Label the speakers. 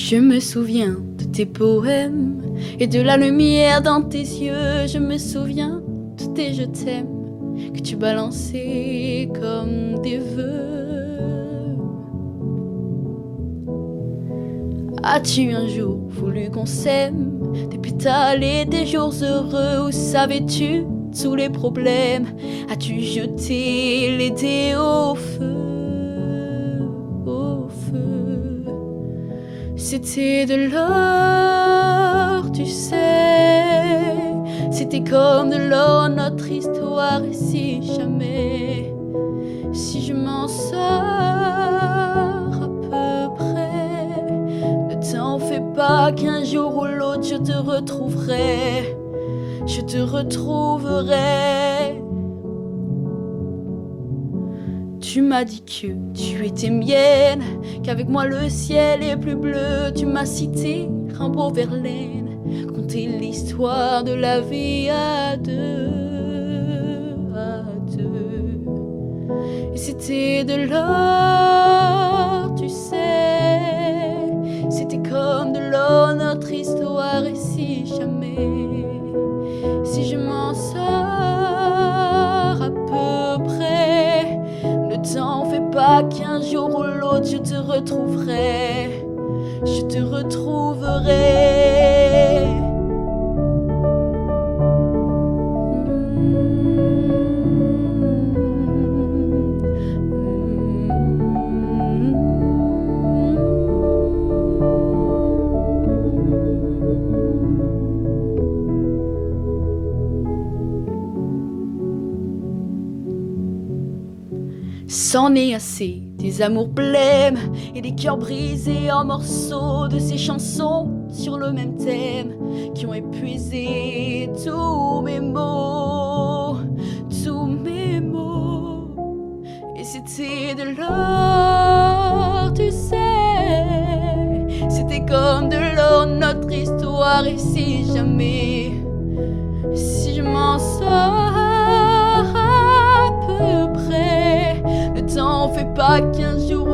Speaker 1: Je me souviens de tes poèmes et de la lumière dans tes yeux. Je me souviens de tes je t'aime que tu balançais comme des vœux. As-tu un jour voulu qu'on s'aime, des pétales et des jours heureux? Où savais-tu tous les problèmes? As-tu jeté les dés au feu? C'était de l'or, tu sais. C'était comme de l'or notre histoire. Et si jamais, si je m'en sors à peu près, ne t'en fais pas qu'un jour ou l'autre je te retrouverai. Je te retrouverai. Tu m'as dit que tu étais mienne, qu'avec moi le ciel est plus bleu. Tu m'as cité Rimbaud, Verlaine, conté l'histoire de la vie à deux, à deux. Et c'était de l'or, tu sais. C'était comme de l'or notre histoire. Et si jamais, si je m'en sors à peu près, ne t'en fais pas qu'un jour ou l'autre je te retrouverai. Je te retrouverai. C'en est assez des amours blêmes et des cœurs brisés en morceaux, de ces chansons sur le même thème qui ont épuisé tous mes mots, tous mes mots. Et c'était de l'or, tu sais. C'était comme de l'or notre histoire. Et si jamais, si je m'en sors à peu près, ne t'en fais pas qu'un jour